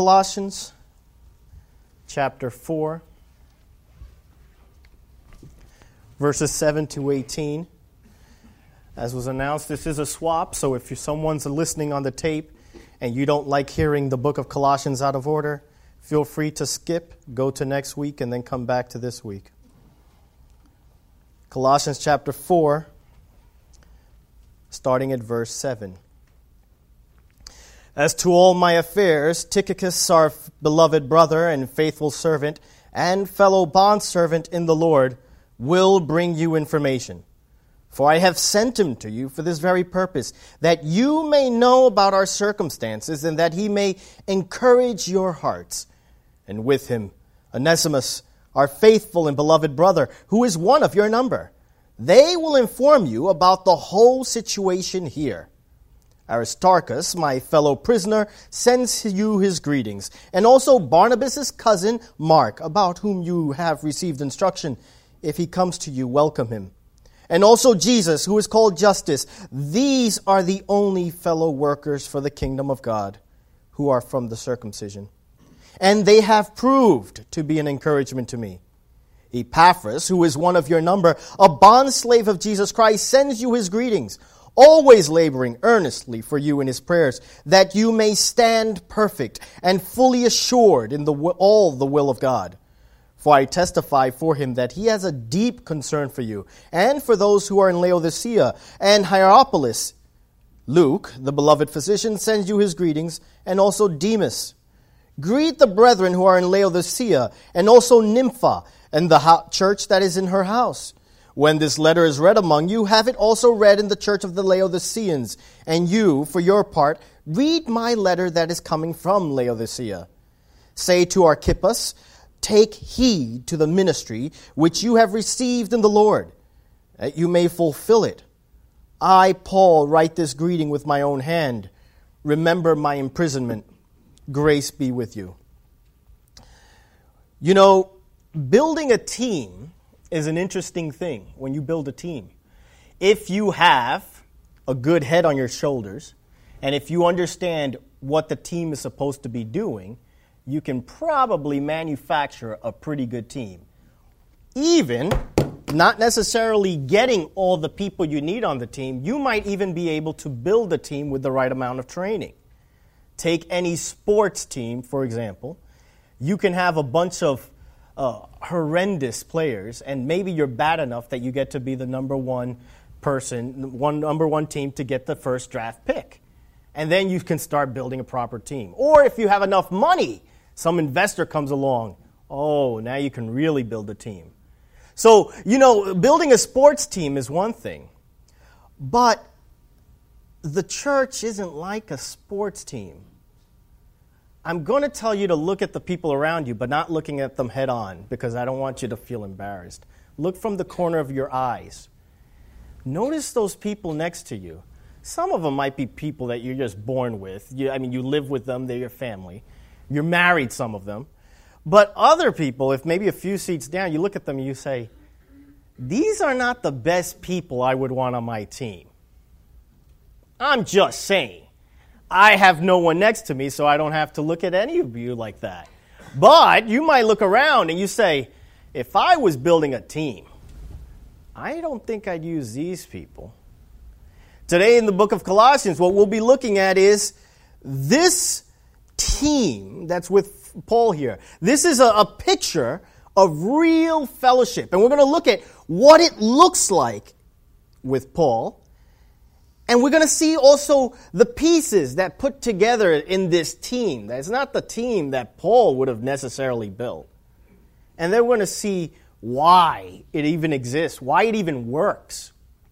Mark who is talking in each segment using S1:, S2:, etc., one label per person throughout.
S1: Colossians chapter 4, verses 7 to 18. As was announced, this is a swap, so if someone's listening on the tape and you don't like hearing the book of Colossians out of order, feel free to skip, go to next week, and then come back to this week. Colossians chapter 4, starting at verse 7. As to all my affairs, Tychicus, our beloved brother and faithful servant and fellow bondservant in the Lord, will bring you information. For I have sent him to you for this very purpose, that you may know about our circumstances and that he may encourage your hearts. And with him, Onesimus, our faithful and beloved brother, who is one of your number. They will inform you about the whole situation here. Aristarchus, my fellow prisoner, sends you his greetings, and also Barnabas' cousin Mark, about whom you have received instruction. If he comes to you, welcome him. And also Jesus, who is called Justus. These are the only fellow workers for the kingdom of God, who are from the circumcision. And they have proved to be an encouragement to me. Epaphras, who is one of your number, a bondslave of Jesus Christ, sends you his greetings, always laboring earnestly for you in his prayers, that you may stand perfect and fully assured in all the will of God. For I testify for him that he has a deep concern for you, and for those who are in Laodicea and Hierapolis. Luke, the beloved physician, sends you his greetings, and also Demas. Greet the brethren who are in Laodicea, and also Nympha, and the church that is in her house. When this letter is read among you, have it also read in the church of the Laodiceans. And you, for your part, read my letter that is coming from Laodicea. Say to Archippus, take heed to the ministry which you have received in the Lord, that you may fulfill it. I, Paul, write this greeting with my own hand. Remember my imprisonment. Grace be with you. You know, building a team is an interesting thing when you build a team. If you have a good head on your shoulders, and if you understand what the team is supposed to be doing, you can probably manufacture a pretty good team. Even not necessarily getting all the people you need on the team, you might even be able to build a team with the right amount of training. Take any sports team, for example. You can have a bunch of horrendous players, and maybe you're bad enough that you get to be the number one team to get the first draft pick. And then you can start building a proper team. Or if you have enough money, some investor comes along. Oh, now you can really build a team. So, you know, building a sports team is one thing. But the church isn't like a sports team. I'm going to tell you to look at the people around you, but not looking at them head on, because I don't want you to feel embarrassed. Look from the corner of your eyes. Notice those people next to you. Some of them might be people that you're just born with. You live with them, they're your family. You're married, some of them. But other people, if maybe a few seats down, you look at them and you say, these are not the best people I would want on my team. I'm just saying. I have no one next to me, so I don't have to look at any of you like that. But you might look around and you say, if I was building a team, I don't think I'd use these people. Today in the book of Colossians, what we'll be looking at is this team that's with Paul here. This is a picture of real fellowship. And we're going to look at what it looks like with Paul. And we're going to see also the pieces that put together in this team. That's not the team that Paul would have necessarily built. And then we're going to see why it even exists, why it even works.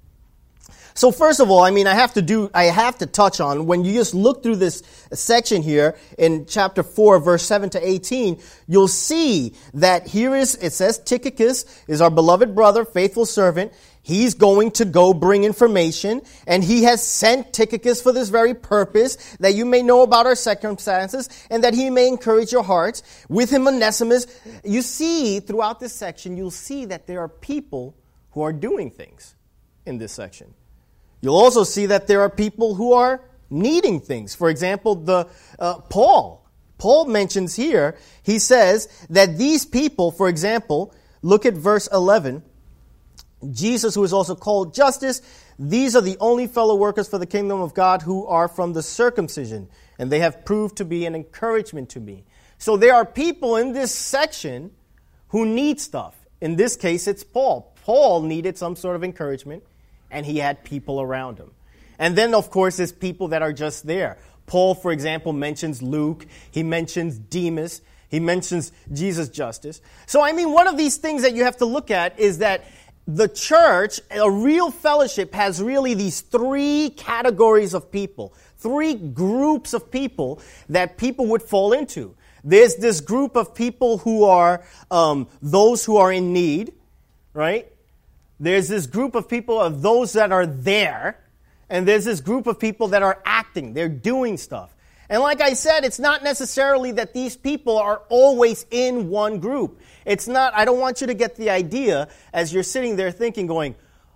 S1: So first of all, I have to touch on, when you just look through this section here in chapter 4, verse 7 to 18, you'll see that it says Tychicus is our beloved brother, faithful servant. He's going to go bring information, and he has sent Tychicus for this very purpose, that you may know about our circumstances, and that he may encourage your hearts. With him, Onesimus. You see, throughout this section, you'll see that there are people who are doing things in this section. You'll also see that there are people who are needing things. For example, Paul. Paul mentions here, he says that these people, for example, look at verse 11. Jesus, who is also called Justice, these are the only fellow workers for the kingdom of God who are from the circumcision, and they have proved to be an encouragement to me. So there are people in this section who need stuff. In this case, it's Paul. Paul needed some sort of encouragement, and he had people around him. And then, of course, there's people that are just there. Paul, for example, mentions Luke. He mentions Demas. He mentions Jesus Justice. So, I mean, one of these things that you have to look at is that the church, a real fellowship, has really these three categories of people, three groups of people that people would fall into. There's this group of people who are those who are in need, right? There's this group of people of those that are there. And there's this group of people that are acting. They're doing stuff. And like I said, it's not necessarily that these people are always in one group. It's not, I don't want you to get the idea as you're sitting there thinking, going,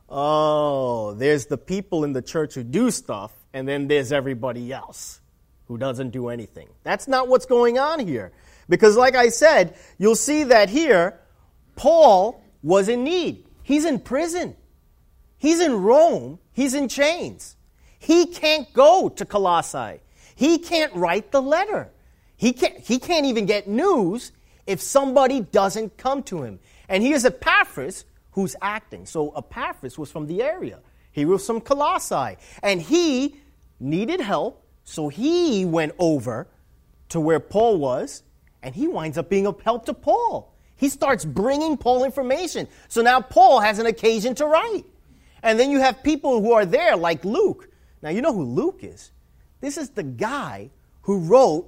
S1: oh, there's the people in the church who do stuff, and then there's everybody else who doesn't do anything. That's not what's going on here. Because like I said, you'll see that here, Paul was in need. He's in prison. He's in Rome. He's in chains. He can't go to Colossae. He can't write the letter. He can't even get news if somebody doesn't come to him. And here's Epaphras who's acting. So Epaphras was from the area. He was from Colossae. And he needed help, so he went over to where Paul was, and he winds up being of help to Paul. He starts bringing Paul information. So now Paul has an occasion to write. And then you have people who are there like Luke. Now, you know who Luke is. This is the guy who wrote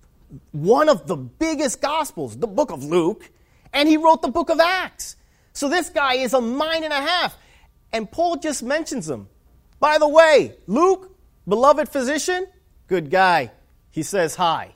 S1: one of the biggest Gospels, the book of Luke, and he wrote the book of Acts. So this guy is a mind and a half. And Paul just mentions him. By the way, Luke, beloved physician, good guy. He says hi.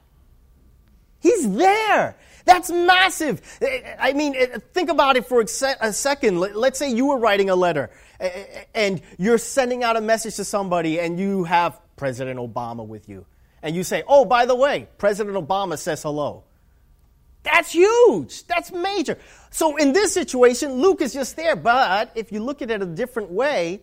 S1: He's there. That's massive. I mean, think about it for a second. Let's say you were writing a letter and you're sending out a message to somebody and you have President Obama with you. And you say, oh, by the way, President Obama says hello. That's huge. That's major. So in this situation, Luke is just there. But if you look at it a different way,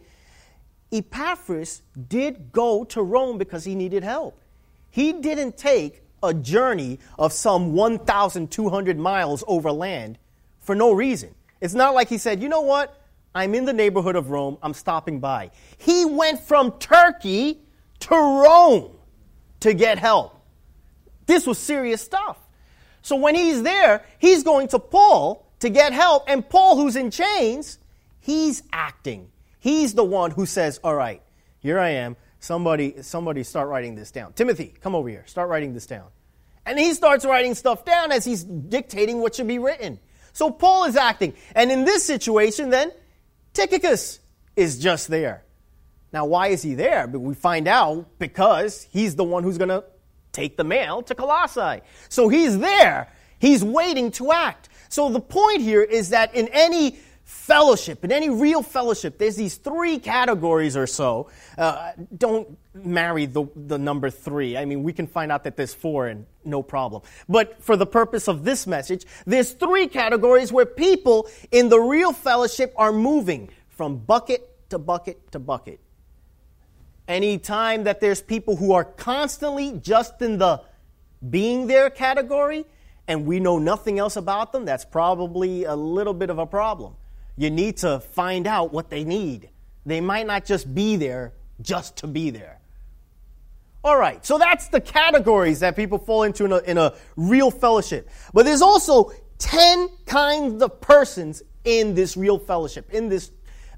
S1: Epaphras did go to Rome because he needed help. He didn't take a journey of some 1,200 miles over land for no reason. It's not like he said, you know what? I'm in the neighborhood of Rome. I'm stopping by. He went from Turkey to Rome to get help. This was serious stuff. So when he's there, he's going to Paul to get help. And Paul, who's in chains, he's acting. He's the one who says, all right, here I am. Somebody start writing this down. Timothy, come over here. Start writing this down. And he starts writing stuff down as he's dictating what should be written. So Paul is acting. And in this situation, then, Tychicus is just there. Now, why is he there? But we find out because he's the one who's going to take the mail to Colossae. So he's there. He's waiting to act. So the point here is that in any fellowship, in any real fellowship, there's these three categories or so. Don't marry the number 3. I mean, we can find out that there's 4 and no problem. But for the purpose of this message, there's 3 categories where people in the real fellowship are moving from bucket to bucket to bucket. Any time that there's people who are constantly just in the being there category and we know nothing else about them, that's probably a little bit of a problem. You need to find out what they need. They might not just be there just to be there. All right, so that's the categories that people fall into in a real fellowship. But there's also 10 kinds of persons in this real fellowship, in this,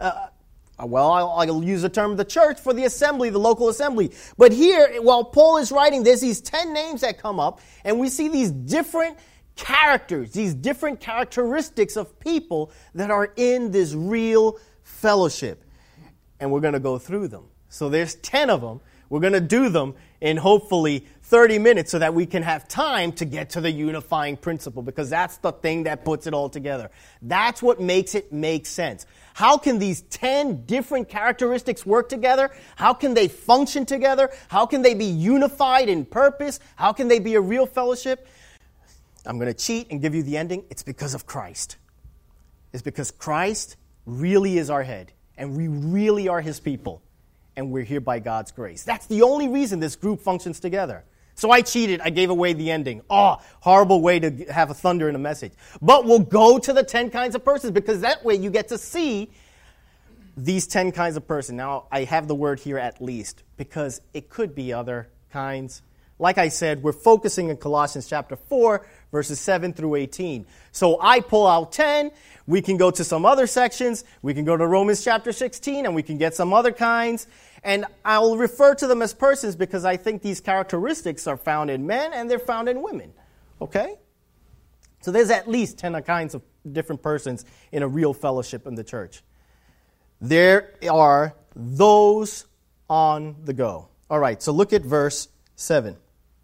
S1: I'll use the term the church for the assembly, the local assembly. But here, while Paul is writing, there's these 10 names that come up, and we see these different characters, these different characteristics of people that are in this real fellowship. And we're going to go through them. So there's 10 of them. We're going to do them in hopefully 30 minutes so that we can have time to get to the unifying principle, because that's the thing that puts it all together. That's what makes it make sense. How can these 10 different characteristics work together? How can they function together? How can they be unified in purpose? How can they be a real fellowship? I'm going to cheat and give you the ending. It's because of Christ. It's because Christ really is our head, and we really are his people, and we're here by God's grace. That's the only reason this group functions together. So I cheated. I gave away the ending. Oh, horrible way to have a thunder in a message. But we'll go to the 10 kinds of persons, because that way you get to see these 10 kinds of persons. Now, I have the word here at least, because it could be other kinds. Like I said, we're focusing in Colossians chapter 4, verses 7 through 18. So I pull out 10. We can go to some other sections. We can go to Romans chapter 16, and we can get some other kinds. And I'll refer to them as persons because I think these characteristics are found in men and they're found in women. Okay? So there's at least 10 kinds of different persons in a real fellowship in the church. There are those on the go. All right, so look at verse 7.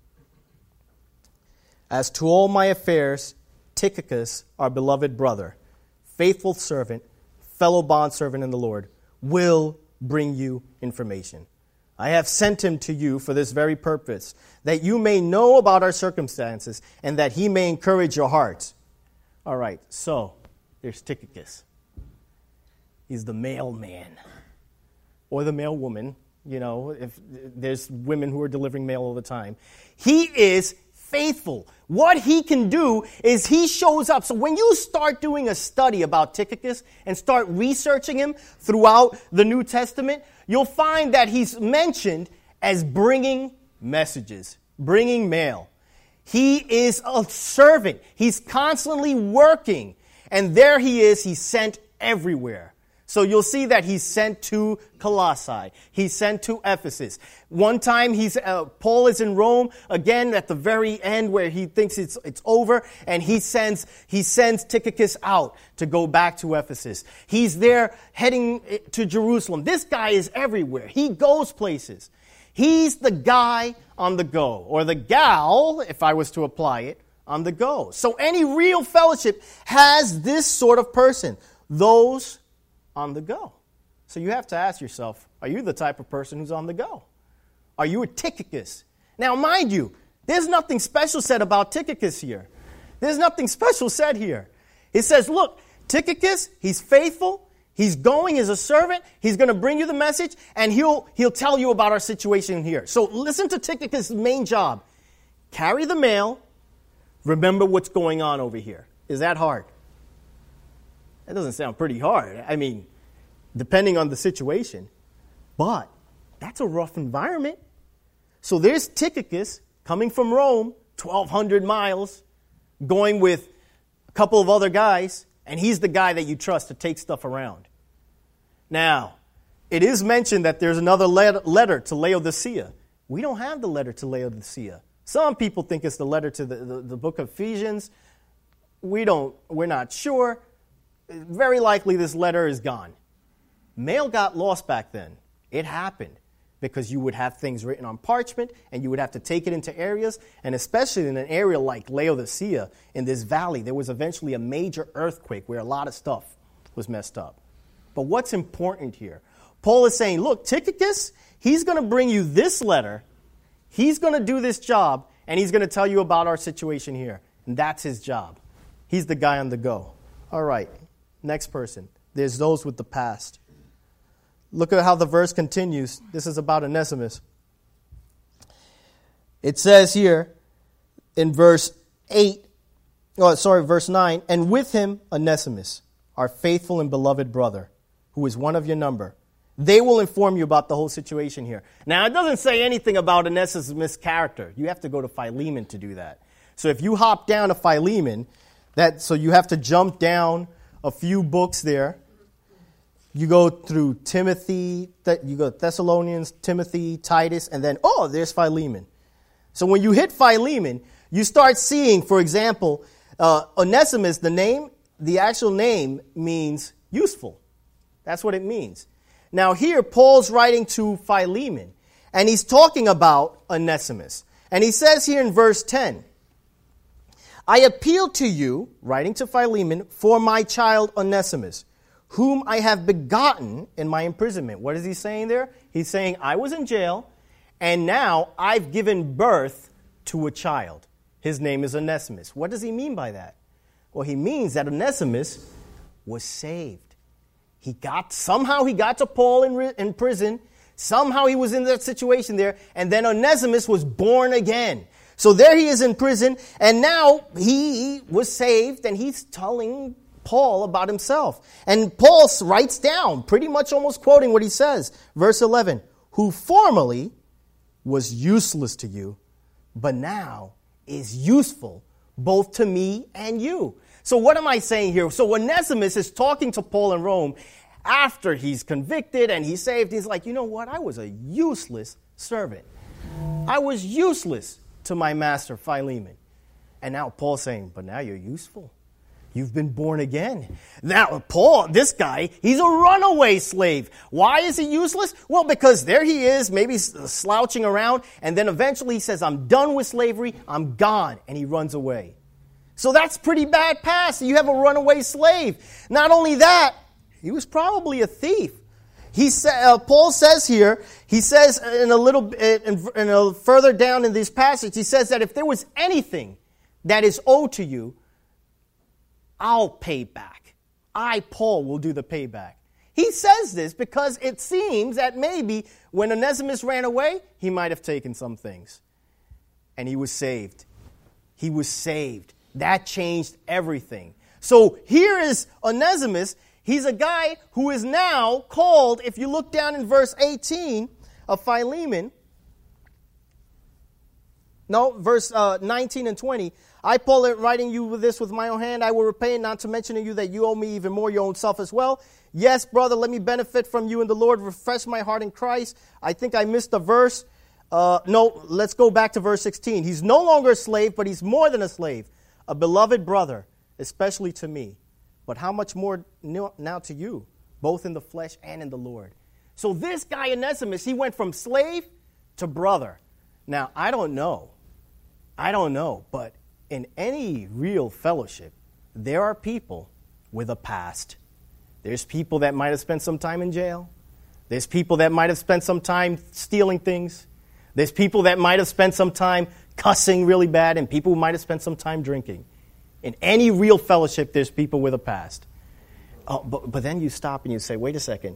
S1: As to all my affairs, Tychicus, our beloved brother, faithful servant, fellow bondservant in the Lord, will bring you information. I have sent him to you for this very purpose, that you may know about our circumstances and that he may encourage your hearts. All right, so there's Tychicus. He's the mailman or the mail woman. You know, if there's women who are delivering mail all the time. He is faithful. What he can do is he shows up. So when you start doing a study about Tychicus and start researching him throughout the New Testament, you'll find that he's mentioned as bringing messages, bringing mail. He is a servant. He's constantly working. And there he is. He's sent everywhere. So you'll see that he's sent to Colossae. He's sent to Ephesus. One time Paul is in Rome, again at the very end where he thinks it's over, and he sends Tychicus out to go back to Ephesus. He's there heading to Jerusalem. This guy is everywhere. He goes places. He's the guy on the go, or the gal, if I was to apply it, on the go. So any real fellowship has this sort of person. Those on the go. So you have to ask yourself, are you the type of person who's on the go? Are you a Tychicus? Now, mind you, there's nothing special said about Tychicus here. There's nothing special said here. It says, look, Tychicus, he's faithful. He's going as a servant. He's going to bring you the message, and he'll tell you about our situation here. So listen to Tychicus' main job. Carry the mail. Remember what's going on over here. Is that hard? That doesn't sound pretty hard. I mean, depending on the situation. But that's a rough environment. So there's Tychicus coming from Rome, 1,200 miles, going with a couple of other guys, and he's the guy that you trust to take stuff around. Now, it is mentioned that there's another letter to Laodicea. We don't have the letter to Laodicea. Some people think it's the letter to the book of Ephesians. We're not sure. Very likely this letter is gone. Mail got lost back then. It happened because you would have things written on parchment and you would have to take it into areas. And especially in an area like Laodicea, in this valley, there was eventually a major earthquake where a lot of stuff was messed up. But what's important here? Paul is saying, look, Tychicus, he's going to bring you this letter. He's going to do this job, and he's going to tell you about our situation here. And that's his job. He's the guy on the go. All right. Next person. There's those with the past. Look at how the verse continues. This is about Onesimus. It says here in verse 9, and with him Onesimus, our faithful and beloved brother, who is one of your number. They will inform you about the whole situation here. Now, it doesn't say anything about Onesimus' character. You have to go to Philemon to do that. So if you hop down to Philemon, so you have to jump down a few books there. You go through Timothy, you go Thessalonians, Timothy, Titus, and then, there's Philemon. So when you hit Philemon, you start seeing, for example, Onesimus, the actual name means useful. That's what it means. Now here, Paul's writing to Philemon, And he's talking about Onesimus. And he says here in verse 10, I appeal to you, writing to Philemon, for my child Onesimus, whom I have begotten in my imprisonment. What is he saying there? He's saying, I was in jail, and now I've given birth to a child. His name is Onesimus. What does he mean by that? Well, he means that Onesimus was saved. Somehow he got to Paul in prison. Somehow he was in that situation there. And then Onesimus was born again. So there he is in prison. And now he was saved. And he's telling Paul about himself. And Paul writes down, pretty much almost quoting what he says. Verse 11, who formerly was useless to you, but now is useful both to me and you. So what am I saying here? So Onesimus is talking to Paul in Rome after he's convicted and he's saved. He's like, you know what? I was a useless servant. I was useless to my master Philemon. And now Paul's saying, but now you're useful. You've been born again. Now, Paul, this guy, he's a runaway slave. Why is he useless? Well, because there he is, maybe slouching around, and then eventually he says, I'm done with slavery, I'm gone, and he runs away. So that's pretty bad past. You have a runaway slave. Not only that, he was probably a thief. Paul says here, he says further down in this passage, he says that if there was anything that is owed to you, I'll pay back. I, Paul, will do the payback. He says this because it seems that maybe when Onesimus ran away, he might have taken some things. And he was saved. He was saved. That changed everything. So here is Onesimus. He's a guy who is now called, if you look down in verse 18 of Philemon, verse 19 and 20, I, Paul, writing you with this with my own hand, I will repay, not to mention to you that you owe me even more your own self as well. Yes, brother, let me benefit from you in the Lord. Refresh my heart in Christ. I think I missed a verse. Let's go back to verse 16. He's no longer a slave, but he's more than a slave, a beloved brother, especially to me. But how much more now to you, both in the flesh and in the Lord. So this guy, Onesimus, he went from slave to brother. Now, I don't know, but in any real fellowship, there are people with a past. There's people that might have spent some time in jail. There's people that might have spent some time stealing things. There's people that might have spent some time cussing really bad, and people who might have spent some time drinking. In any real fellowship, there's people with a past. But then you stop and you say, wait a second.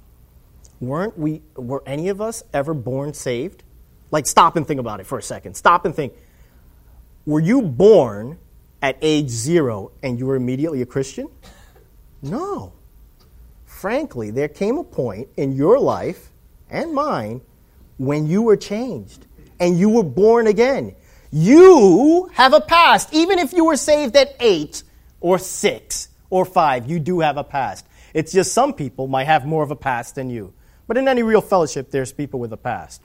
S1: Were any of us ever born saved? Like, stop and think about it for a second. Stop and think. Were you born at age 0 and you were immediately a Christian? No. Frankly, there came a point in your life and mine when you were changed and you were born again. You have a past. Even if you were saved at 8 or 6 or 5, you do have a past. It's just some people might have more of a past than you. But in any real fellowship, there's people with a past.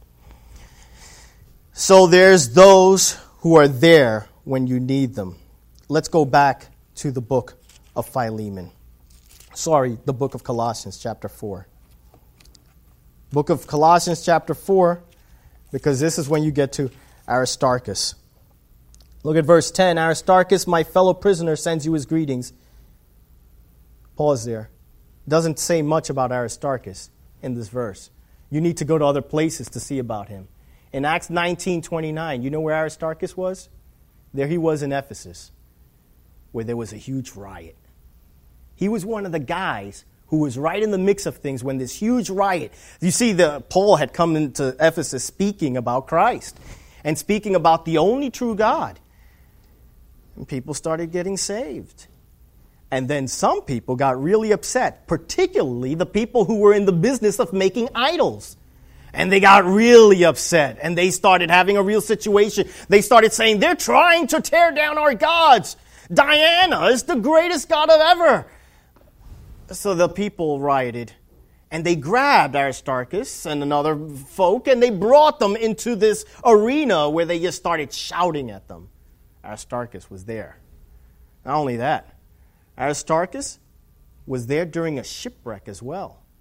S1: So there's those who are there when you need them. Let's go back to the book of Philemon. The book of Colossians, chapter 4. Book of Colossians, chapter 4, because this is when you get to Aristarchus. Look at verse 10. Aristarchus, my fellow prisoner, sends you his greetings. Pause there. Doesn't say much about Aristarchus in this verse. You need to go to other places to see about him. In Acts 19:29, you know where Aristarchus was? There he was in Ephesus, where there was a huge riot. He was one of the guys who was right in the mix of things when this huge riot. You see, Paul had come into Ephesus speaking about Christ and speaking about the only true God. And people started getting saved. And then some people got really upset, particularly the people who were in the business of making idols. And they got really upset, and they started having a real situation. They started saying, they're trying to tear down our gods. Diana is the greatest god of ever. So the people rioted, and they grabbed Aristarchus and another folk, and they brought them into this arena where they just started shouting at them. Aristarchus was there. Not only that, Aristarchus was there during a shipwreck as well.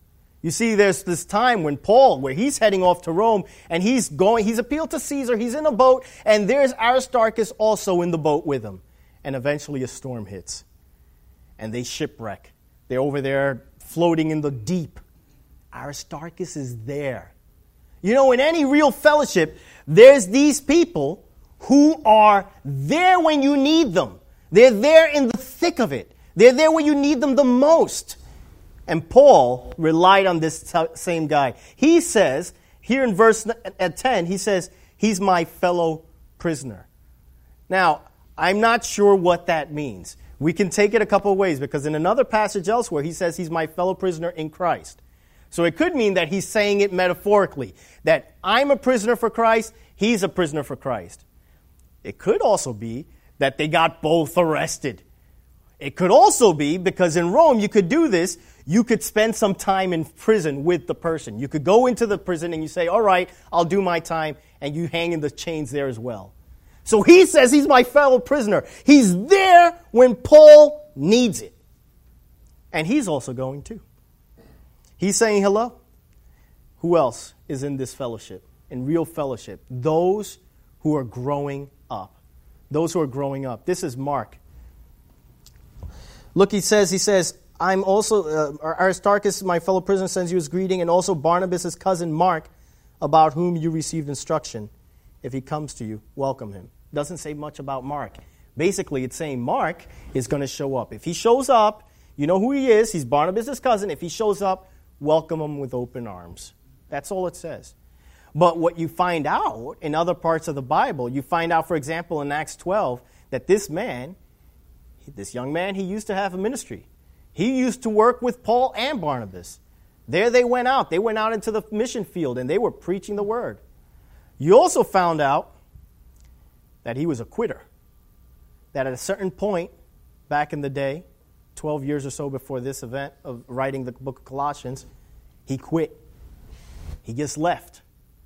S1: You see, there's this time when Paul, where he's heading off to Rome, and he's appealed to Caesar, he's in a boat, and there's Aristarchus also in the boat with him. And eventually a storm hits, and they shipwreck. They're over there floating in the deep. Aristarchus is there. You know, in any real fellowship, there's these people who are there when you need them. They're there in the thick of it. They're there when you need them the most. And Paul relied on this same guy. He says, here in verse 10, he says, he's my fellow prisoner. Now, I'm not sure what that means. We can take it a couple of ways, because in another passage elsewhere, he says he's my fellow prisoner in Christ. So it could mean that he's saying it metaphorically, that I'm a prisoner for Christ, he's a prisoner for Christ. It could also be that they got both arrested. It could also be, because in Rome you could do this, you could spend some time in prison with the person. You could go into the prison and you say, all right, I'll do my time, and you hang in the chains there as well. So he says he's my fellow prisoner. He's there when Paul needs it. And he's also going too. He's saying hello. Who else is in this fellowship, in real fellowship? Those who are growing up. Those who are growing up. This is Mark. Look, he says, I'm also, Aristarchus, my fellow prisoner, sends you his greeting, and also Barnabas' cousin Mark, about whom you received instruction. If he comes to you, welcome him. Doesn't say much about Mark. Basically, it's saying Mark is going to show up. If he shows up, you know who he is. He's Barnabas' cousin. If he shows up, welcome him with open arms. That's all it says. But what you find out in other parts of the Bible, you find out, for example, in Acts 12, that this young man, he used to have a ministry. He used to work with Paul and Barnabas. There they went out. They went out into the mission field, and they were preaching the word. You also found out that he was a quitter. That at a certain point back in the day, 12 years or so before this event of writing the book of Colossians, he quit. He just left.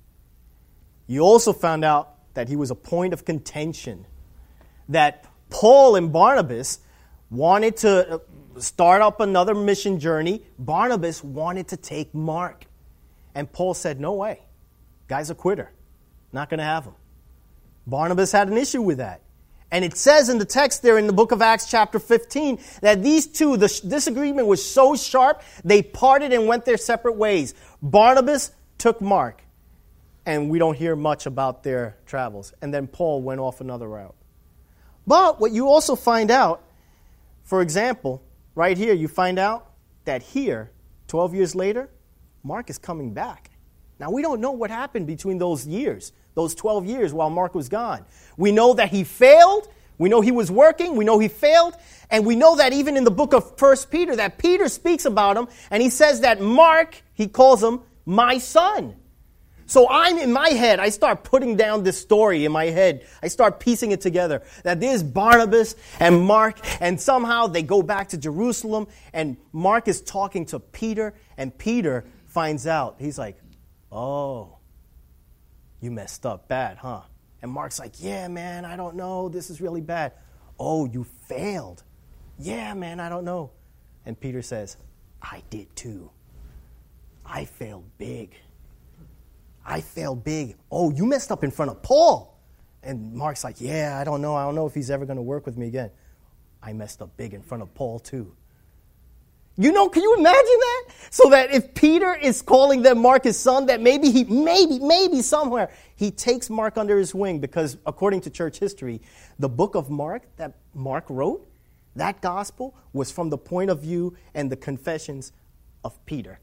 S1: You also found out that he was a point of contention. That Paul and Barnabas wanted to start up another mission journey. Barnabas wanted to take Mark. And Paul said, no way. Guy's a quitter. Not going to have him. Barnabas had an issue with that. And it says in the text there in the book of Acts chapter 15 that these two, the disagreement was so sharp, they parted and went their separate ways. Barnabas took Mark, and we don't hear much about their travels. And then Paul went off another route. But what you also find out, for example, right here, you find out that here, 12 years later, Mark is coming back. Now, we don't know what happened between those years, those 12 years while Mark was gone. We know that he failed. We know he was working. We know he failed. And we know that even in the book of 1 Peter, that Peter speaks about him, and he says that Mark, he calls him my son. So I'm in my head, I start putting down this story in my head. I start piecing it together. That there's Barnabas and Mark, and somehow they go back to Jerusalem, and Mark is talking to Peter, and Peter finds out. He's like, oh, you messed up bad, huh? And Mark's like, yeah, man, I don't know. This is really bad. Oh, you failed. Yeah, man, I don't know. And Peter says, I did too. I failed big. I failed big. Oh, you messed up in front of Paul. And Mark's like, yeah, I don't know. I don't know if he's ever going to work with me again. I messed up big in front of Paul too. You know, can you imagine that? So that if Peter is calling them Mark his son, that maybe somewhere he takes Mark under his wing, because according to church history, the book of Mark that Mark wrote, that gospel was from the point of view and the confessions of Peter.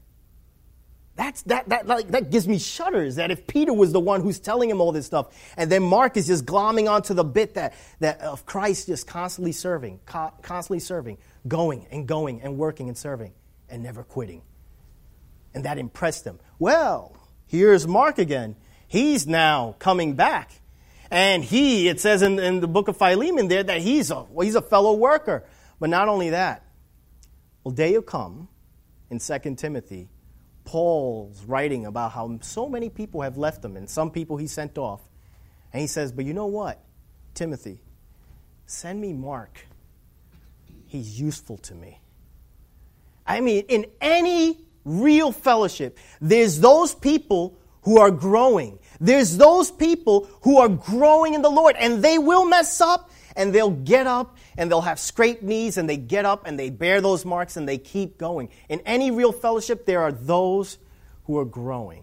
S1: That gives me shudders, that if Peter was the one who's telling him all this stuff, and then Mark is just glomming onto the bit that of Christ just constantly serving, going and working and serving and never quitting. And that impressed him. Well, here's Mark again. He's now coming back. And it says in the book of Philemon there that he's a fellow worker. But not only that, well, day will come in 2 Timothy, Paul's writing about how so many people have left him, and some people he sent off. And he says, but you know what, Timothy, send me Mark. He's useful to me. I mean, in any real fellowship, there's those people who are growing. There's those people who are growing in the Lord, and they will mess up, and they'll get up, and they'll have scraped knees, and they get up, and they bear those marks, and they keep going. In any real fellowship, there are those who are growing.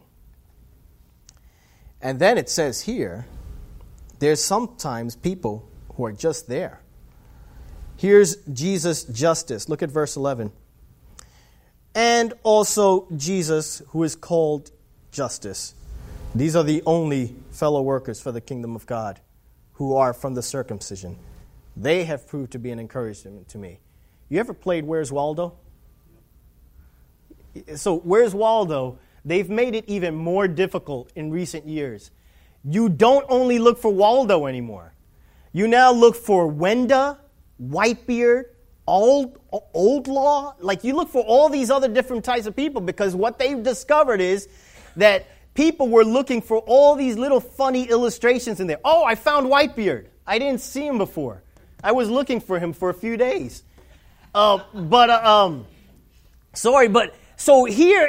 S1: And then it says here, there's sometimes people who are just there. Here's Jesus' justice. Look at verse 11. And also Jesus, who is called Justice. These are the only fellow workers for the kingdom of God who are from the circumcision. They have proved to be an encouragement to me. You ever played Where's Waldo? So Where's Waldo, they've made it even more difficult in recent years. You don't only look for Waldo anymore. You now look for Wenda, Whitebeard, Old Law. Like, you look for all these other different types of people, because what they've discovered is that people were looking for all these little funny illustrations in there. Oh, I found Whitebeard. I didn't see him before. I was looking for him for a few days. So here,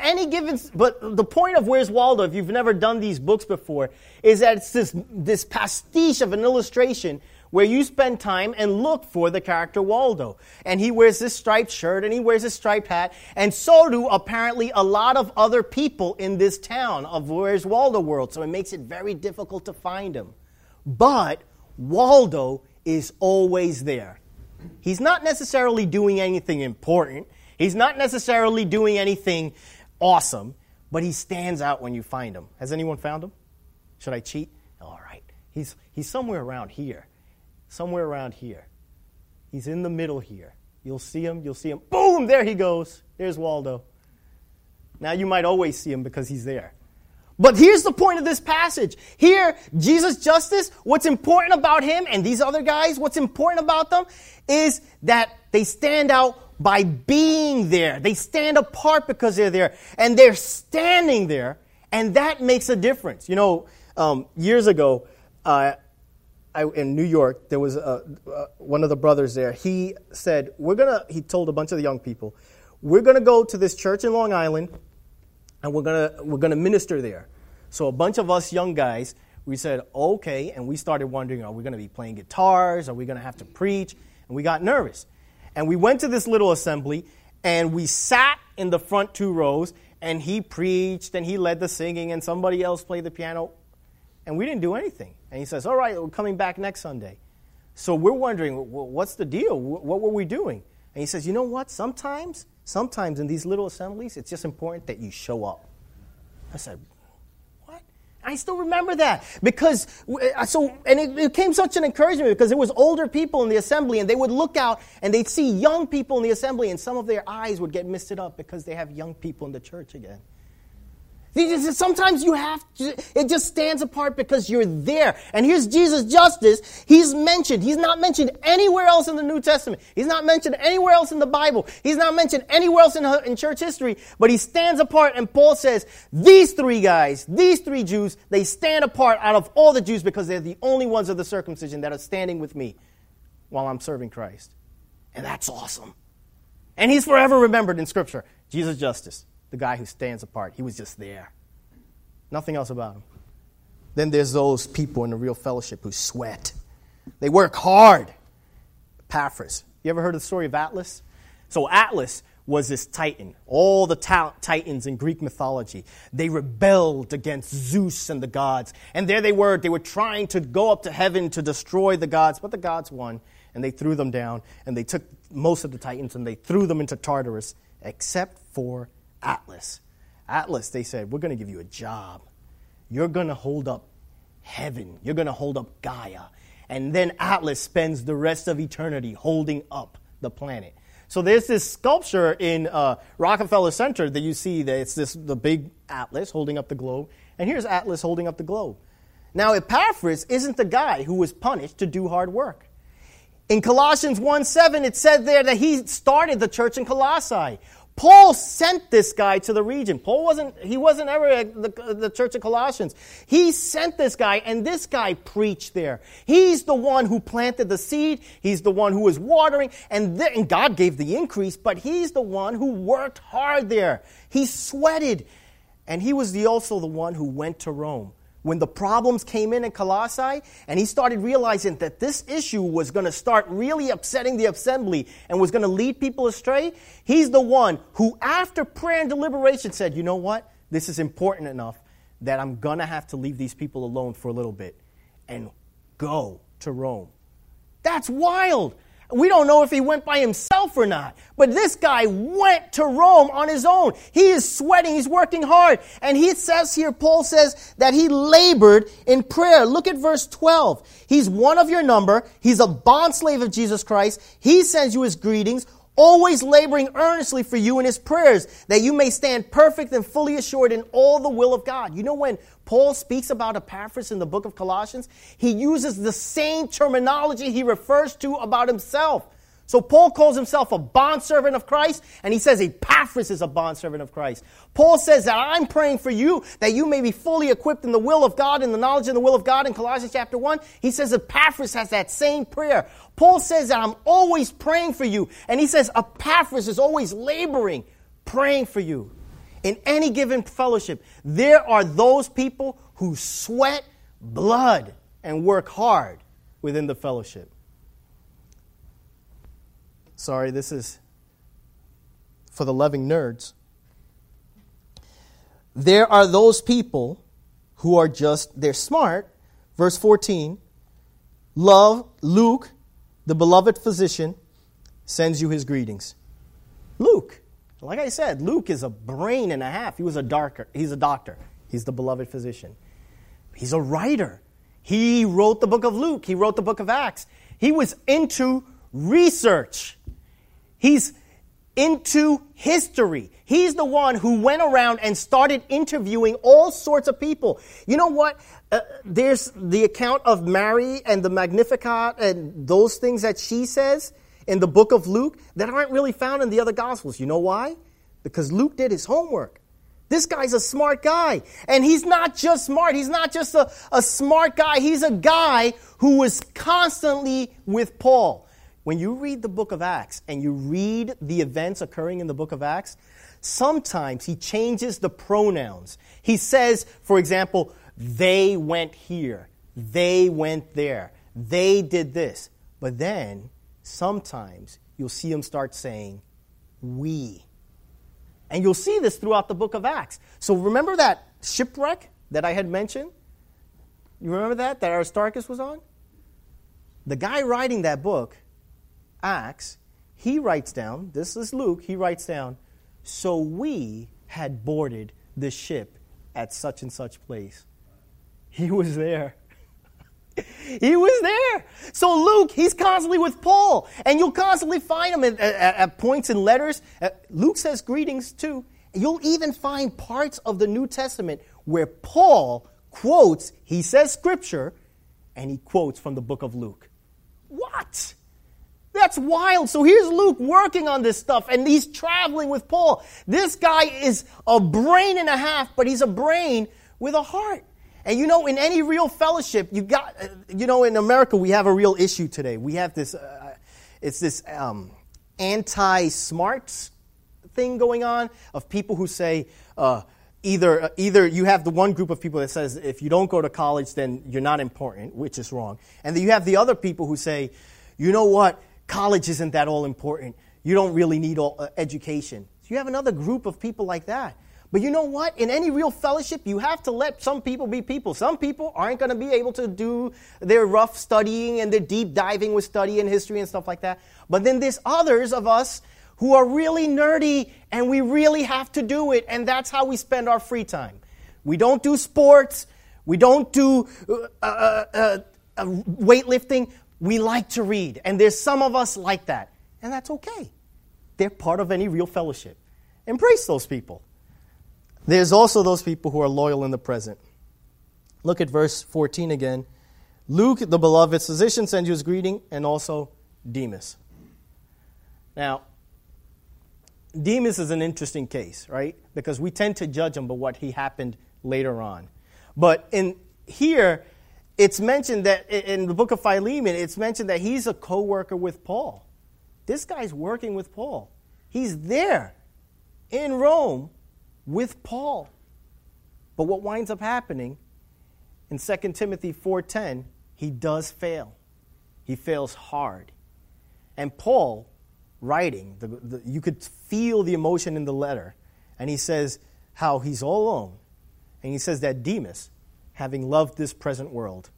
S1: but the point of Where's Waldo, if you've never done these books before, is that it's this pastiche of an illustration where you spend time and look for the character Waldo. And he wears this striped shirt, and he wears this striped hat, and so do apparently a lot of other people in this town of Where's Waldo world. So it makes it very difficult to find him. But Waldo is always there. He's not necessarily doing anything important. He's not necessarily doing anything awesome, but he stands out when you find him. Has anyone found him? Should I cheat? All right. He's somewhere around here. Somewhere around here. He's in the middle here. You'll see him. Boom! There he goes. There's Waldo. Now you might always see him because he's there. But here's the point of this passage. Here, Jesus' justice, what's important about him and these other guys, what's important about them is that they stand out by being there. They stand apart because they're there. And they're standing there, and that makes a difference. You know, years ago, in New York, there was one of the brothers there. He said, he told a bunch of the young people, we're going to go to this church in Long Island, and we're going to minister there. So a bunch of us young guys, we said, okay, and we started wondering, are we going to be playing guitars? Are we going to have to preach? And we got nervous. And we went to this little assembly, and we sat in the front 2 rows, and he preached, and he led the singing, and somebody else played the piano, and we didn't do anything. And he says, all right, we're coming back next Sunday. So we're wondering, what's the deal? What were we doing? And he says, you know what? Sometimes in these little assemblies, it's just important that you show up. I said, what? I still remember that. And it became such an encouragement because there was older people in the assembly, and they would look out, and they'd see young people in the assembly, and some of their eyes would get misted up because they have young people in the church again. Sometimes it just stands apart because you're there. And here's Jesus' justice. He's not mentioned anywhere else in the New Testament. He's not mentioned anywhere else in the Bible. He's not mentioned anywhere else in church history. But he stands apart, and Paul says, these 3 guys, these 3 Jews, they stand apart out of all the Jews because they're the only ones of the circumcision that are standing with me while I'm serving Christ. And that's awesome. And he's forever remembered in Scripture. Jesus' justice. The guy who stands apart. He was just there. Nothing else about him. Then there's those people in the real fellowship who sweat. They work hard. Epaphras. You ever heard of the story of Atlas? So Atlas was this titan. All the titans in Greek mythology. They rebelled against Zeus and the gods. And there they were trying to go up to heaven to destroy the gods. But the gods won. And they threw them down. And they took most of the titans and they threw them into Tartarus. Except for Atlas. Atlas, they said, we're going to give you a job. You're going to hold up heaven. You're going to hold up Gaia. And then Atlas spends the rest of eternity holding up the planet. So there's this sculpture in Rockefeller Center that you see that it's the big Atlas holding up the globe. And here's Atlas holding up the globe. Now, Epaphras isn't the guy who was punished to do hard work. In Colossians 1:7, it said there that he started the church in Colossae. Paul sent this guy to the region. He wasn't ever at the church of Colossians. He sent this guy, and this guy preached there. He's the one who planted the seed. He's the one who was watering, and God gave the increase, but he's the one who worked hard there. He sweated, and he was also the one who went to Rome. When the problems came in Colossae, and he started realizing that this issue was going to start really upsetting the assembly and was going to lead people astray, he's the one who, after prayer and deliberation, said, you know what? This is important enough that I'm going to have to leave these people alone for a little bit and go to Rome. That's wild. We don't know if he went by himself or not, but this guy went to Rome on his own. He is sweating, he's working hard, and he says here, Paul says that he labored in prayer. Look at verse 12. He's one of your number. He's a bondslave of Jesus Christ. He sends you his greetings, always laboring earnestly for you in his prayers, that you may stand perfect and fully assured in all the will of God. You know, when Paul speaks about Epaphras in the book of Colossians, he uses the same terminology he refers to about himself. So Paul calls himself a bondservant of Christ, and he says Epaphras is a bondservant of Christ. Paul says that I'm praying for you, that you may be fully equipped in the will of God, in the knowledge of the will of God in Colossians chapter 1. He says Epaphras has that same prayer. Paul says that I'm always praying for you, and he says Epaphras is always laboring, praying for you. In any given fellowship, there are those people who sweat blood and work hard within the fellowship. Sorry, this is for the loving nerds. There are those people who are they're smart. Verse 14, Luke, the beloved physician, sends you his greetings. Luke. Like I said, Luke is a brain and a half. He's a doctor. He's the beloved physician. He's a writer. He wrote the book of Luke. He wrote the book of Acts. He was into research. He's into history. He's the one who went around and started interviewing all sorts of people. You know what? There's the account of Mary and the Magnificat and those things that she says in the book of Luke that aren't really found in the other Gospels. You know why? Because Luke did his homework. This guy's a smart guy. And he's not just smart. He's not just a smart guy. He's a guy who was constantly with Paul. When you read the book of Acts and you read the events occurring in the book of Acts, sometimes he changes the pronouns. He says, for example, they went here. They went there. They did this. But then sometimes you'll see him start saying, we. And you'll see this throughout the book of Acts. So remember that shipwreck that I had mentioned? You remember that Aristarchus was on? The guy writing that book, Acts, he writes down, this is Luke, he writes down, so we had boarded the ship at such and such place. He was there. He was there. So Luke, he's constantly with Paul. And you'll constantly find him at points in letters. Luke says greetings too. You'll even find parts of the New Testament where Paul quotes, he says scripture, and he quotes from the book of Luke. What? That's wild. So here's Luke working on this stuff, and he's traveling with Paul. This guy is a brain and a half, but he's a brain with a heart. And you know, in any real fellowship, in America, we have a real issue today. We have this, it's this anti-smarts thing going on of people who say, either you have the one group of people that says, if you don't go to college, then you're not important, which is wrong. And then you have the other people who say, you know what, college isn't that all important. You don't really need all education. So you have another group of people like that. But you know what? In any real fellowship, you have to let some people be people. Some people aren't going to be able to do their rough studying and their deep diving with study and history and stuff like that. But then there's others of us who are really nerdy, and we really have to do it. And that's how we spend our free time. We don't do sports. We don't do weightlifting. We like to read. And there's some of us like that. And that's okay. They're part of any real fellowship. Embrace those people. There's also those people who are loyal in the present. Look at verse 14 again. Luke, the beloved physician, sends you his greeting, and also Demas. Now, Demas is an interesting case, right? Because we tend to judge him by what he happened later on. But in here, it's mentioned that in the book of Philemon, it's mentioned that he's a co-worker with Paul. This guy's working with Paul. He's there in Rome with Paul. But what winds up happening in 2 Timothy 4:10, he does fail. He fails hard. And Paul, writing, you could feel the emotion in the letter. And he says how he's all alone. And he says that Demas, having loved this present world,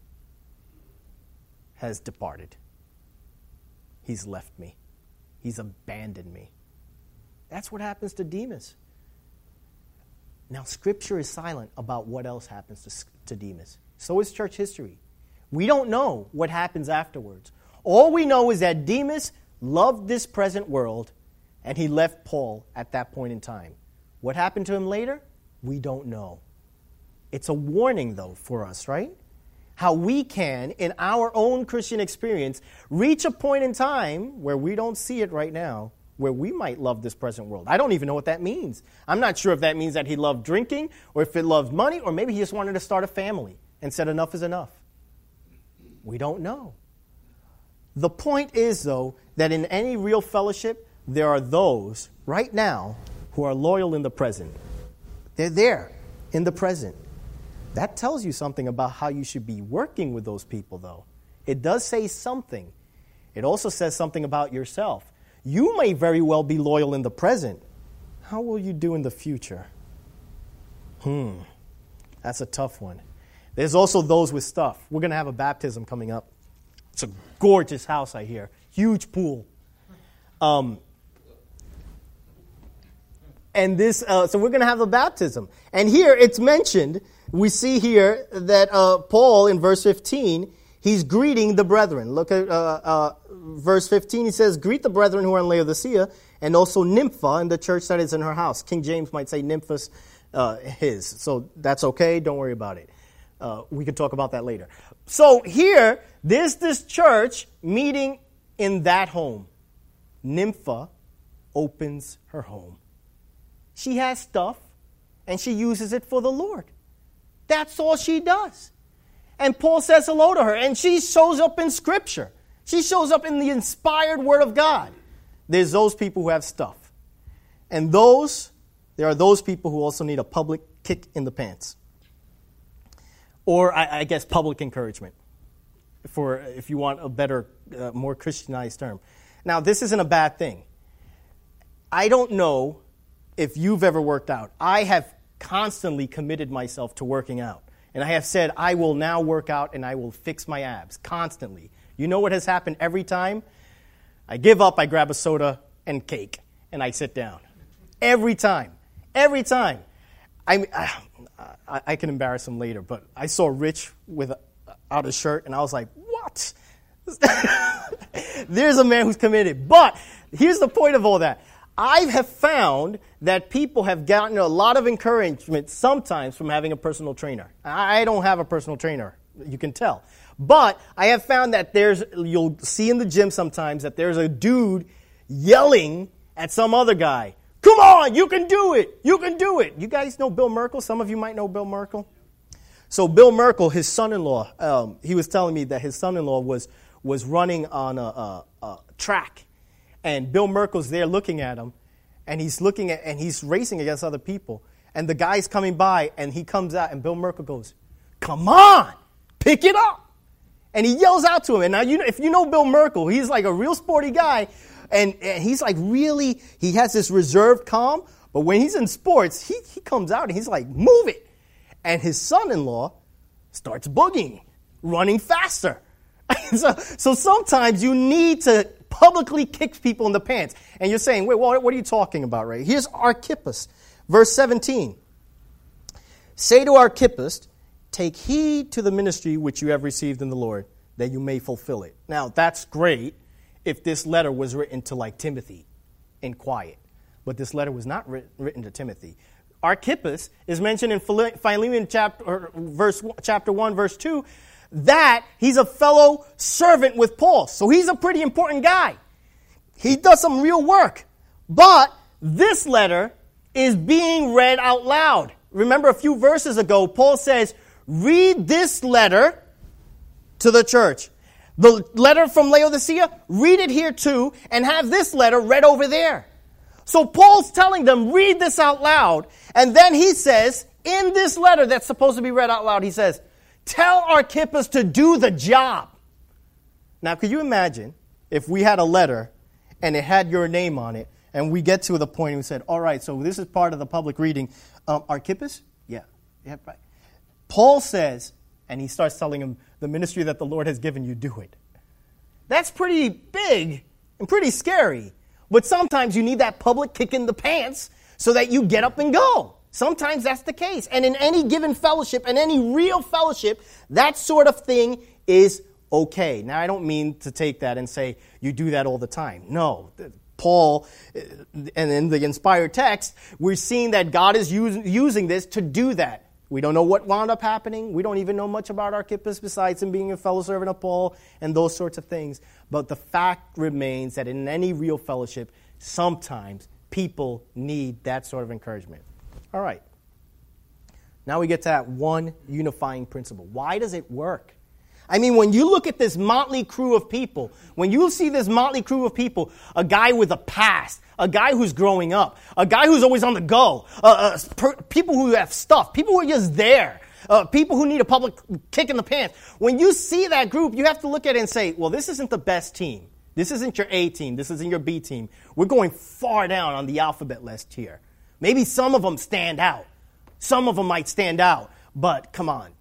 S1: has departed. He's left me. He's abandoned me. That's what happens to Demas. Now, Scripture is silent about what else happens to Demas. So is church history. We don't know what happens afterwards. All we know is that Demas loved this present world, and he left Paul at that point in time. What happened to him later? We don't know. It's a warning, though, for us, right? How we can, in our own Christian experience, reach a point in time where we don't see it right now, where we might love this present world. I don't even know what that means. I'm not sure if that means that he loved drinking, or if it loved money, or maybe he just wanted to start a family and said enough is enough. We don't know. The point is, though, that in any real fellowship, there are those right now who are loyal in the present. They're there in the present. That tells you something about how you should be working with those people, though. It does say something. It also says something about yourself. You may very well be loyal in the present. How will you do in the future? That's a tough one. There's also those with stuff. We're going to have a baptism coming up. It's a gorgeous house, I hear. Huge pool. And this, so we're going to have a baptism. And here it's mentioned, we see here that Paul in verse 15, he's greeting the brethren. Look at verse 15. He says, greet the brethren who are in Laodicea, and also Nympha in the church that is in her house. King James might say Nymphas, his. So that's okay. Don't worry about it. We can talk about that later. So here, there's this church meeting in that home. Nympha opens her home. She has stuff, and she uses it for the Lord. That's all she does. And Paul says hello to her, and she shows up in Scripture. She shows up in the inspired Word of God. There's those people who have stuff. And there are those people who also need a public kick in the pants. Or, I guess, public encouragement, if you want a better, more Christianized term. Now, this isn't a bad thing. I don't know if you've ever worked out. I have constantly committed myself to working out. And I have said, I will now work out and I will fix my abs, constantly. You know what has happened every time? I give up, I grab a soda and cake, and I sit down. Every time. Every time. I can embarrass him later, but I saw Rich without a shirt, and I was like, what? There's a man who's committed. But here's the point of all that. I have found that people have gotten a lot of encouragement sometimes from having a personal trainer. I don't have a personal trainer, you can tell. But I have found that you'll see in the gym sometimes that there's a dude yelling at some other guy. Come on, you can do it. You can do it. You guys know Bill Merkel? Some of you might know Bill Merkel. So Bill Merkel, his son-in-law, he was telling me that his son-in-law was running on a track. And Bill Merkel's there looking at him. And he's racing against other people. And the guy's coming by, and he comes out, and Bill Merkel goes, come on, pick it up. And he yells out to him. And now, if you know Bill Merkel, he's like a real sporty guy. And he's like really, he has this reserved calm. But when he's in sports, he comes out and he's like, move it. And his son-in-law starts boogieing, running faster. So sometimes you need to publicly kick people in the pants. And you're saying, wait, what are you talking about, right? Here's Archippus, verse 17. Say to Archippus, take heed to the ministry which you have received in the Lord, that you may fulfill it. Now, that's great if this letter was written to, like, Timothy in quiet. But this letter was not written to Timothy. Archippus is mentioned in Philemon chapter 1, verse 2, that he's a fellow servant with Paul. So he's a pretty important guy. He does some real work. But this letter is being read out loud. Remember a few verses ago, Paul says, read this letter to the church. The letter from Laodicea, read it here too, and have this letter read over there. So Paul's telling them, read this out loud. And then he says, in this letter that's supposed to be read out loud, he says, tell Archippus to do the job. Now, could you imagine if we had a letter and it had your name on it, and we get to the point and we said, all right, so this is part of the public reading. Archippus? Yeah, right. Paul says, and he starts telling him, the ministry that the Lord has given you, do it. That's pretty big and pretty scary. But sometimes you need that public kick in the pants so that you get up and go. Sometimes that's the case. And in any given fellowship, and any real fellowship, that sort of thing is okay. Now, I don't mean to take that and say you do that all the time. No. Paul, and in the inspired text, we're seeing that God is using this to do that. We don't know what wound up happening. We don't even know much about Archippus besides him being a fellow servant of Paul and those sorts of things. But the fact remains that in any real fellowship, sometimes people need that sort of encouragement. All right. Now we get to that one unifying principle. Why does it work? I mean, when you look at this motley crew of people, when you see this motley crew of people, a guy with a past, a guy who's growing up, a guy who's always on the go, people who have stuff, people who are just there, people who need a public kick in the pants. When you see that group, you have to look at it and say, well, this isn't the best team. This isn't your A team. This isn't your B team. We're going far down on the alphabet list here. Maybe some of them stand out. Some of them might stand out. But come on.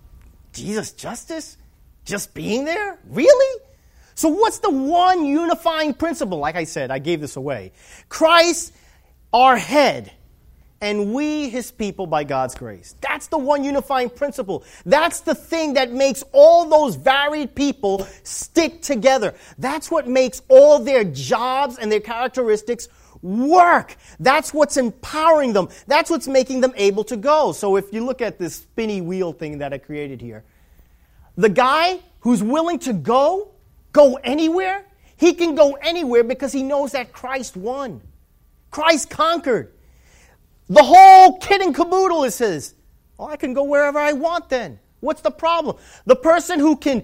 S1: Jesus Justice? Just being there? Really? So what's the one unifying principle? Like I said, I gave this away. Christ, our head, and we, his people, by God's grace. That's the one unifying principle. That's the thing that makes all those varied people stick together. That's what makes all their jobs and their characteristics work. That's what's empowering them. That's what's making them able to go. So if you look at this spinny wheel thing that I created here, the guy who's willing to go anywhere, he can go anywhere because he knows that Christ won. Christ conquered. The whole kit and caboodle is his. Oh, I can go wherever I want then. What's the problem? The person who can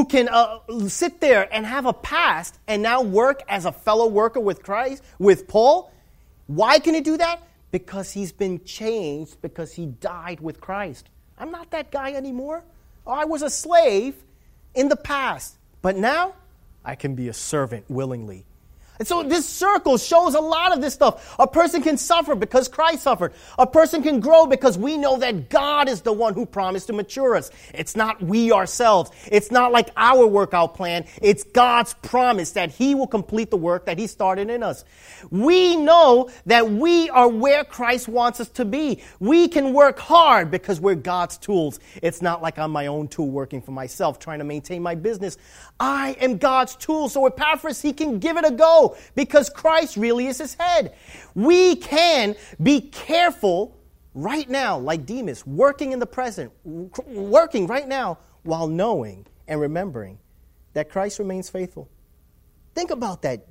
S1: sit there and have a past and now work as a fellow worker with Christ, with Paul, why can he do that? Because he's been changed, because he died with Christ. I'm not that guy anymore. I was a slave in the past, but now I can be a servant willingly. And so this circle shows a lot of this stuff. A person can suffer because Christ suffered. A person can grow because we know that God is the one who promised to mature us. It's not we ourselves. It's not like our workout plan. It's God's promise that he will complete the work that he started in us. We know that we are where Christ wants us to be. We can work hard because we're God's tools. It's not like I'm my own tool working for myself, trying to maintain my business. I am God's tool. So Epaphras, he can give it a go because Christ really is his head. We can be careful right now, like Demas, working in the present, working right now while knowing and remembering that Christ remains faithful. Think about that.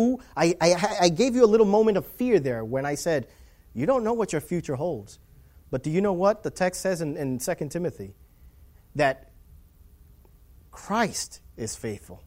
S1: I gave you a little moment of fear there when I said, you don't know what your future holds. But do you know what the text says in 2 Timothy? That Christ is faithful.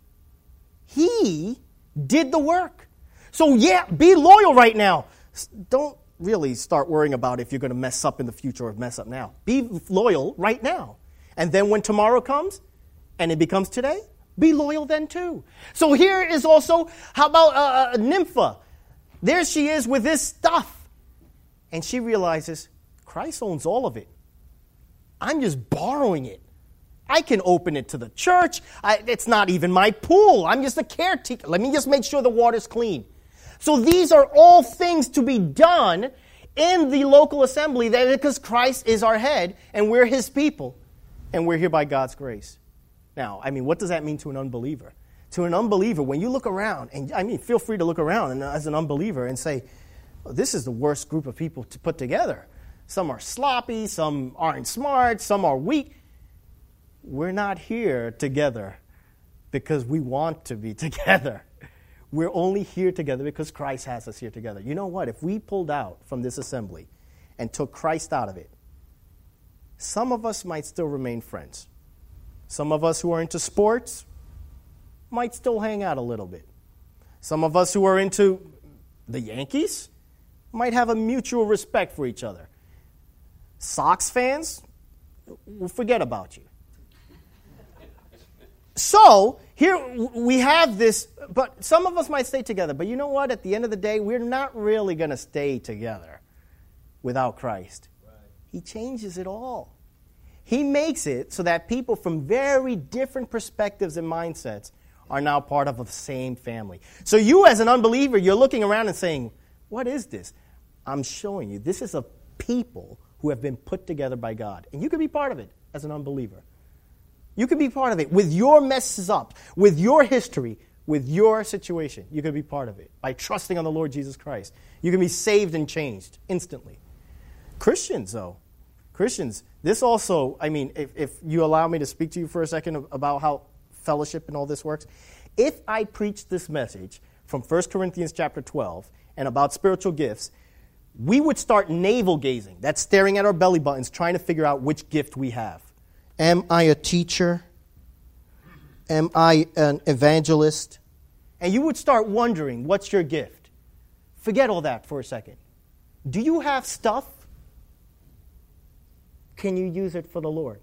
S1: He did the work. So yeah, be loyal right now. Don't really start worrying about if you're going to mess up in the future or mess up now. Be loyal right now. And then when tomorrow comes and it becomes today, be loyal then too. So here is also, how about Nympha? There she is with this stuff. And she realizes Christ owns all of it. I'm just borrowing it. I can open it to the church. It's not even my pool. I'm just a caretaker. Let me just make sure the water's clean. So these are all things to be done in the local assembly because Christ is our head and we're his people and we're here by God's grace. Now, I mean, what does that mean to an unbeliever? To an unbeliever, when you look around, and I mean, feel free to look around as an unbeliever and say, oh, this is the worst group of people to put together. Some are sloppy, some aren't smart, some are weak. We're not here together because we want to be together. We're only here together because Christ has us here together. You know what? If we pulled out from this assembly and took Christ out of it, some of us might still remain friends. Some of us who are into sports might still hang out a little bit. Some of us who are into the Yankees might have a mutual respect for each other. Sox fans will forget about you. So, here we have this, but some of us might stay together. But you know what? At the end of the day, we're not really going to stay together without Christ. Right. He changes it all. He makes it so that people from very different perspectives and mindsets are now part of the same family. So you as an unbeliever, you're looking around and saying, what is this? I'm showing you. This is a people who have been put together by God. And you can be part of it as an unbeliever. You can be part of it with your messes up, with your history, with your situation. You can be part of it by trusting on the Lord Jesus Christ. You can be saved and changed instantly. Christians, though, this also, if you allow me to speak to you for a second about how fellowship and all this works. If I preach this message from 1 Corinthians chapter 12 and about spiritual gifts, we would start navel gazing. That's staring at our belly buttons, trying to figure out which gift we have. Am I a teacher? Am I an evangelist? And you would start wondering, what's your gift? Forget all that for a second. Do you have stuff? Can you use it for the Lord?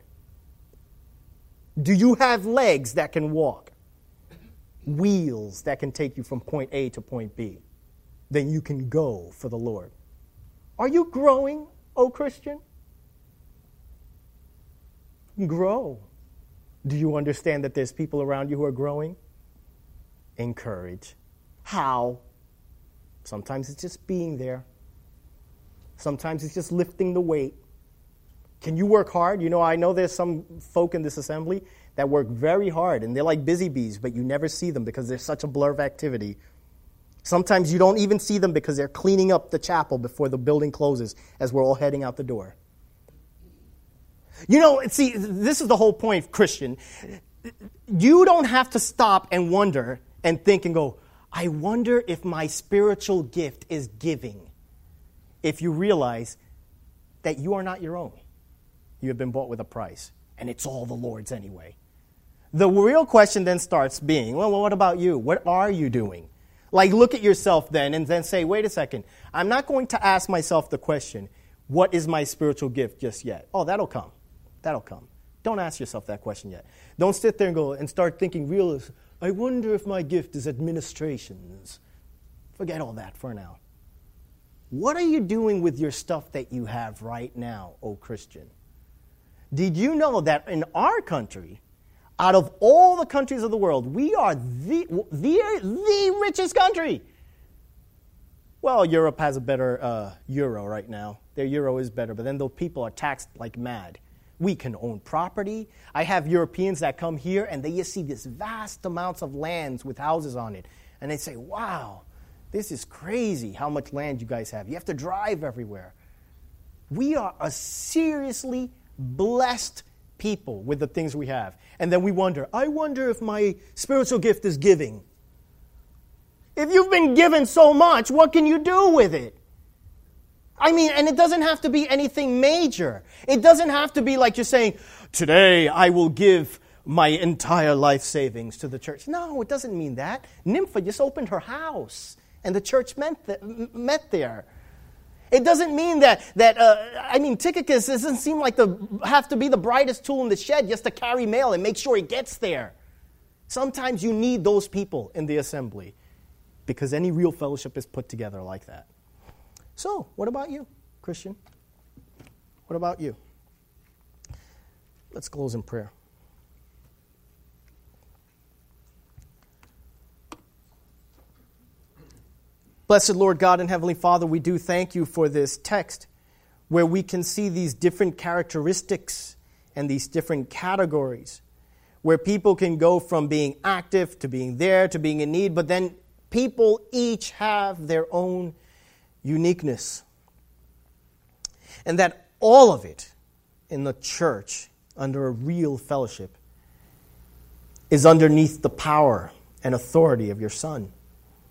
S1: Do you have legs that can walk? Wheels that can take you from point A to point B? Then you can go for the Lord. Are you growing, O Christian? Grow. Do you understand that there's people around you who are growing? Encourage. How? Sometimes it's just being there. Sometimes it's just lifting the weight. Can you work hard? I know there's some folk in this assembly that work very hard, and they're like busy bees, but you never see them because there's such a blur of activity. Sometimes you don't even see them because they're cleaning up the chapel before the building closes as we're all heading out the door. See, this is the whole point, Christian. You don't have to stop and wonder and think and go, I wonder if my spiritual gift is giving. If you realize that you are not your own. You have been bought with a price, and it's all the Lord's anyway. The real question then starts being, well, what about you? What are you doing? Like, look at yourself then and then say, wait a second. I'm not going to ask myself the question, what is my spiritual gift just yet? Oh, that'll come. That'll come. Don't ask yourself that question yet. Don't sit there and go and start thinking, I wonder if my gift is administrations. Forget all that for now. What are you doing with your stuff that you have right now, O Christian? Did you know that in our country, out of all the countries of the world, we are the richest country? Well, Europe has a better euro right now. Their euro is better, but then those people are taxed like mad. We can own property. I have Europeans that come here, and they just see these vast amounts of lands with houses on it. And they say, wow, this is crazy how much land you guys have. You have to drive everywhere. We are a seriously blessed people with the things we have. And then we wonder, I wonder if my spiritual gift is giving. If you've been given so much, what can you do with it? And it doesn't have to be anything major. It doesn't have to be like you're saying, today I will give my entire life savings to the church. No, it doesn't mean that. Nympha just opened her house, and the church met there. It doesn't mean that Tychicus doesn't seem like have to be the brightest tool in the shed just to carry mail and make sure it gets there. Sometimes you need those people in the assembly because any real fellowship is put together like that. So, what about you, Christian? What about you? Let's close in prayer. Blessed Lord God and Heavenly Father, we do thank you for this text where we can see these different characteristics and these different categories where people can go from being active to being there to being in need, but then people each have their own uniqueness. And that all of it in the church under a real fellowship is underneath the power and authority of your Son.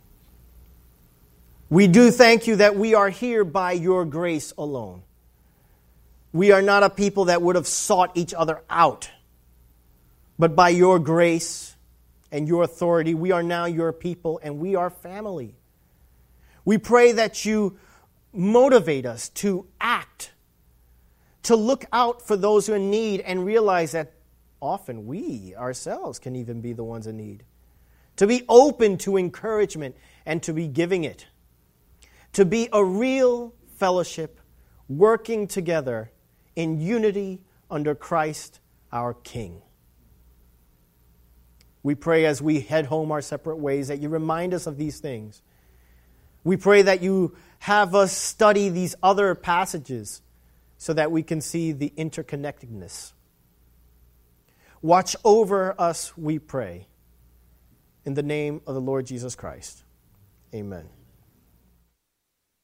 S1: We do thank you that we are here by your grace alone. We are not a people that would have sought each other out, but by your grace and your authority, we are now your people and we are family. We pray that you motivate us to act, to look out for those who are in need and realize that often we ourselves can even be the ones in need. To be open to encouragement and to be giving it. To be a real fellowship working together in unity under Christ our King. We pray as we head home our separate ways that you remind us of these things. We pray that you have us study these other passages so that we can see the interconnectedness. Watch over us, we pray. In the name of the Lord Jesus Christ. Amen.